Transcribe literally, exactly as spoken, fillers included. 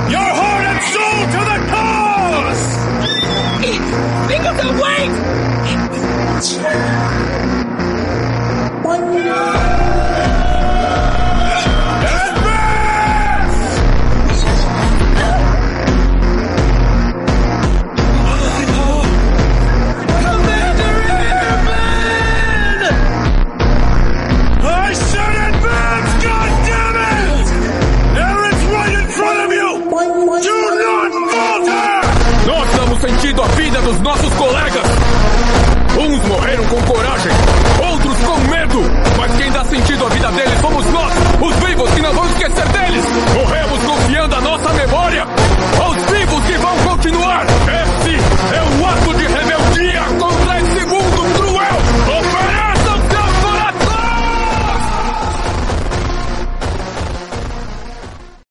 Your heart and soul to the cause! Think of the weight! Sentido a vida dos nossos